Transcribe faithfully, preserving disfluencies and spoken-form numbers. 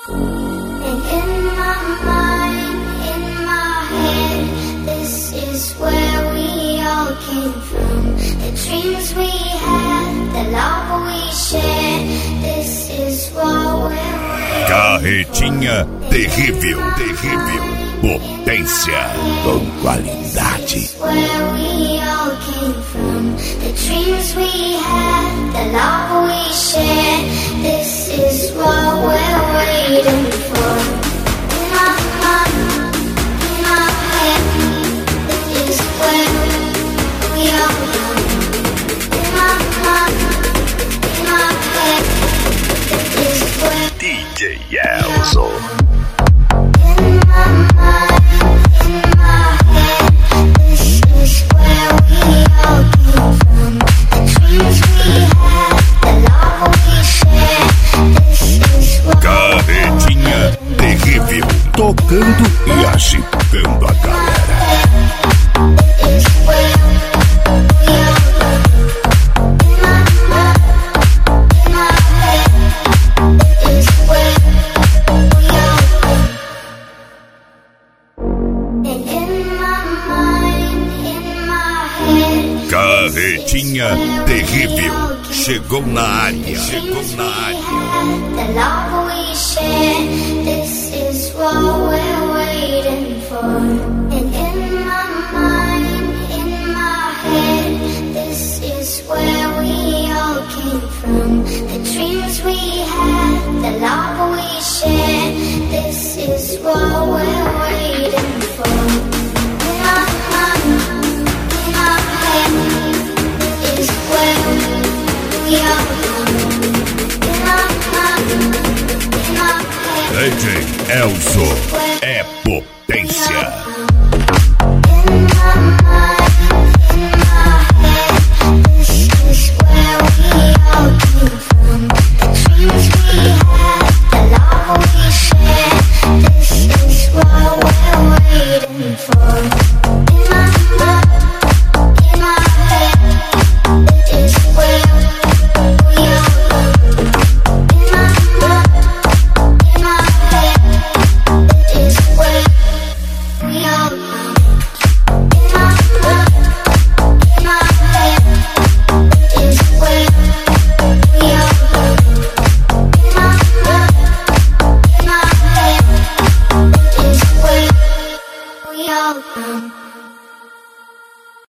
And in my mind, in my head, this is where we all came from. The dreams we had, the love we shared, this is what we're waiting. Carretinha terrível, terrível. Potência com qualidade. Where we all came from. The dreams we had, the love we shared, this is what we're waiting for. In my mind, in my head, this is where we all come. In my mind, in my head, this is where D J Elzo. Carretinha terrível, tocando e agitando a galera. Carretinha terrível, chegou na área, chegou na área. The love we share, this is what we're waiting for. And in my mind, in my head, this is where we all came from. The dreams we had, the love we share, this is what we're waiting for. In my mind, in my head, this is where we all come. In my mind, D J Elzo.